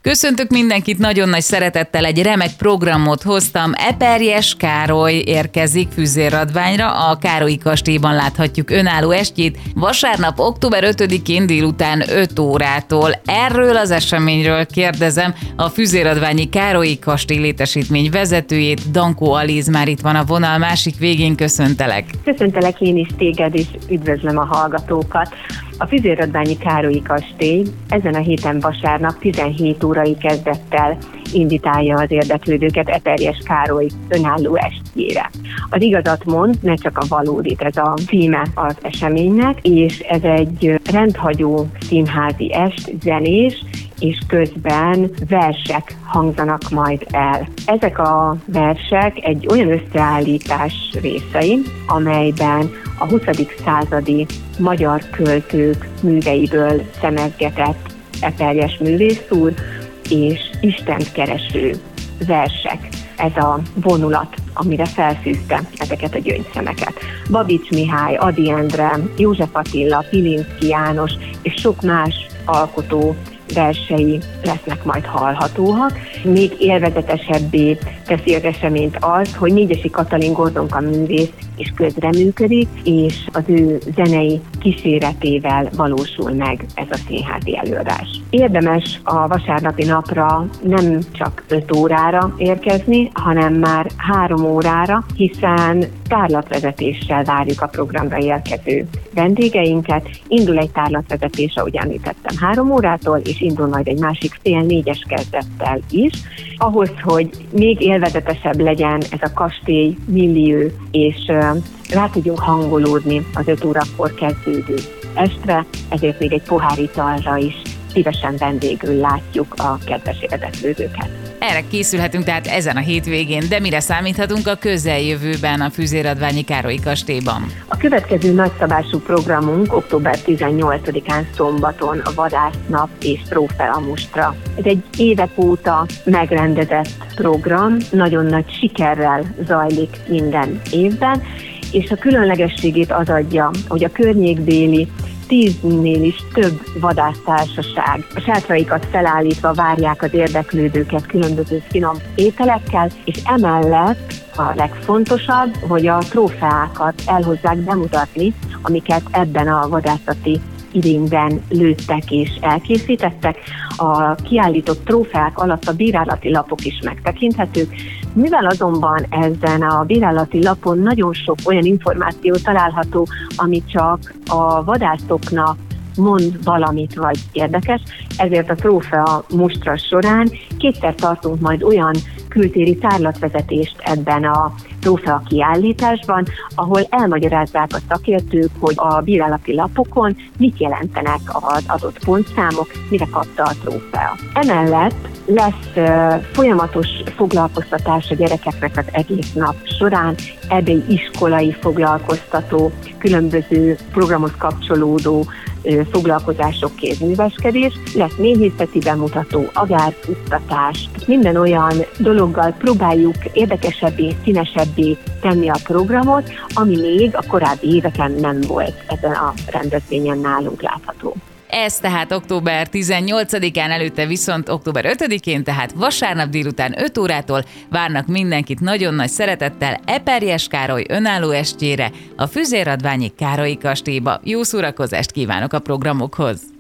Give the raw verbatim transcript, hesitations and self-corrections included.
Köszöntök mindenkit, nagyon nagy szeretettel egy remek programot hoztam. Eperjes Károly érkezik Füzérradványra, a Károlyi kastélyban láthatjuk önálló estjét. Vasárnap, október ötödikén délután öt órától. Erről az eseményről kérdezem a Füzérradványi Károlyi kastély létesítmény vezetőjét, Dankó Aliz már itt van a vonal másik végén, köszöntelek. Köszöntelek én is téged, és üdvözlöm a hallgatókat. A Füzérradványi Károlyi kastély ezen a héten vasárnap tizenhét órai kezdettel invitálja az érdeklődőket Eperjes Károly önálló estjére. Az igazat mond, ne csak a valódit, ez a címe az eseménynek, és ez egy rendhagyó színházi est, zenés, és közben versek hangzanak majd el. Ezek a versek egy olyan összeállítás részei, amelyben a huszadik századi magyar költők műveiből szemezgetett Eperjes művész úr és Istent kereső versek. Ez a vonulat, amire felfűzte ezeket a gyöngyszemeket. Babics Mihály, Ady Endre, József Attila, Pilinszky János és sok más alkotó versei lesznek majd hallhatóak. Még élvezetesebbé teszi az eseményt az, hogy Négyesi Katalin Gordonka művész is közreműködik, és az ő zenei kíséretével valósul meg ez a színházi előadás. Érdemes a vasárnapi napra nem csak öt órára érkezni, hanem már három órára, hiszen tárlatvezetéssel várjuk a programra érkező vendégeinket. Indul egy tárlatvezetés, ahogy említettem, három órától, és indul majd egy másik fél négyes kezdettel is. Ahhoz, hogy még élvezetesebb legyen ez a kastély millió, és rá tudjunk hangolódni az öt órakor kezdődő estre, ezért még egy pohár italra is szívesen vendégül látjuk a kedves érdeklődőket. Erre készülhetünk tehát ezen a hétvégén, de mire számíthatunk a közeljövőben a Füzérradványi Károlyi kastélyban? A következő nagyszabású programunk október tizennyolcadikán szombaton a vadásznap és trófea mustra. Ez egy évek óta megrendezett program, nagyon nagy sikerrel zajlik minden évben, és a különlegességét az adja, hogy a környékbéli tíznél is több vadásztársaság a sátraikat felállítva várják az érdeklődőket különböző finom ételekkel, és emellett a legfontosabb, hogy a trófeákat elhozzák bemutatni, amiket ebben a vadászati idényben lőttek és elkészítettek. A kiállított trófeák alatt a bírálati lapok is megtekinthetők, mivel azonban ezen a bírálati lapon nagyon sok olyan információ található, ami csak a vadászoknak mond valamit vagy érdekes, ezért a trófea mustra során kétszer tartunk majd olyan kültéri tárlatvezetést ebben a trófea kiállításban, ahol elmagyarázzák a szakértők, hogy a bírálati lapokon mit jelentenek az adott pontszámok, mire kapta a trófea. Emellett lesz uh, folyamatos foglalkoztatás a gyerekeknek az egész nap során, erdélyi iskolai foglalkoztató, különböző programhoz kapcsolódó uh, foglalkozások, kézműveskedés, lesz méhészeti bemutató, agárfuttatás, minden olyan dologgal próbáljuk érdekesebbé, színesebbé tenni a programot, ami még a korábbi éveken nem volt ezen a rendezvényen nálunk látható. Ez tehát október tizennyolcadikán, előtte viszont október ötödikén, tehát vasárnap délután öt órától várnak mindenkit nagyon nagy szeretettel Eperjes Károly önálló estjére a Füzérradványi Károlyi kastélyba. Jó szórakozást kívánok a programokhoz!